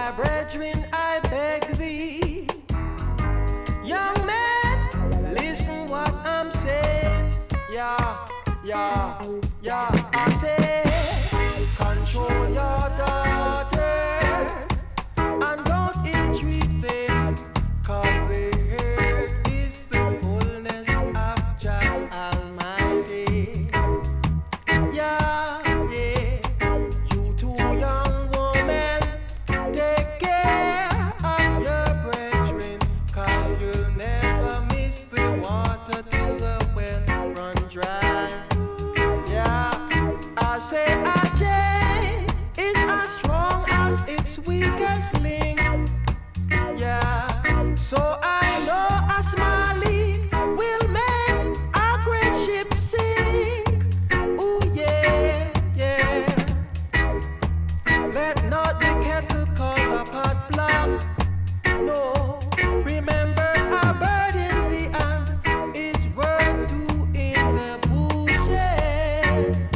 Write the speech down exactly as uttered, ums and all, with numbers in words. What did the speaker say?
my brethren, I beg thee. Young man, listen what I'm saying. Yeah, yeah, yeah, I say, control your daughter and don't ill-treat them, cause they hurt is the fullness of Jah Almighty. Yeah, yeah, you two young women, take care of your brethren, cause you'll never miss the water till the well run dry. Yeah, I say a chain is as strong as its weakest link. Yeah, so I know a small leak will make a great ship sink. Ooh yeah, yeah. Let not the kettle call the pot black. No, remember a bird in the hand is worth two in the bush. Yeah.